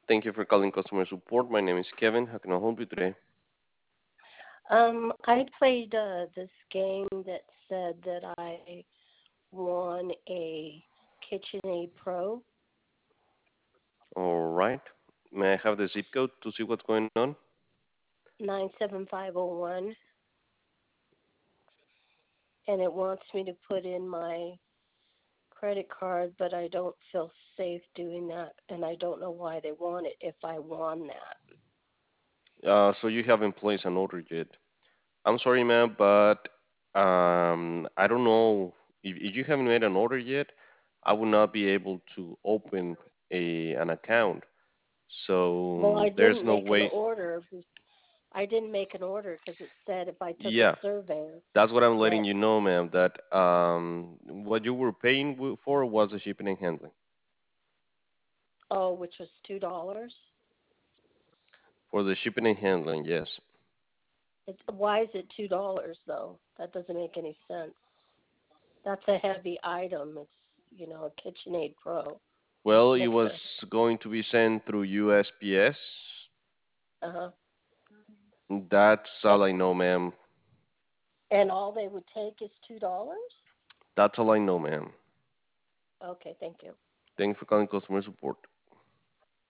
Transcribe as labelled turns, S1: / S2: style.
S1: Thank you for calling customer support. My name is Kevin. How can I help you today?
S2: I played this game that said that I won a KitchenAid Pro.
S1: All right. May I have the zip code to see what's going on?
S2: 97501, and it wants me to put in my credit card, but I don't feel safe doing that, and I don't know why they want it if I won that.
S1: So you haven't placed an order yet. I'm sorry, ma'am, but I don't know if you haven't made an order yet. I will not be able to open an account.
S2: Well,
S1: So
S2: I
S1: there's
S2: didn't
S1: no
S2: make an
S1: way.
S2: order. I didn't make an order because it said if I took a
S1: Yeah,
S2: survey
S1: that's what I'm letting
S2: that,
S1: you know, ma'am. That what you were paying for was the shipping and handling.
S2: oh, which was $2.
S1: For the shipping and handling, yes.
S2: Why is it $2 though? That doesn't make any sense. That's a heavy item. It's a KitchenAid Pro
S1: Well, it
S2: mixer.
S1: was going to be sent through USPS.
S2: Uh huh.
S1: That's
S2: And,
S1: all I know, ma'am.
S2: and all they would take is $2.
S1: That's all I know, ma'am.
S2: Okay, thank you.
S1: Thanks for calling customer support.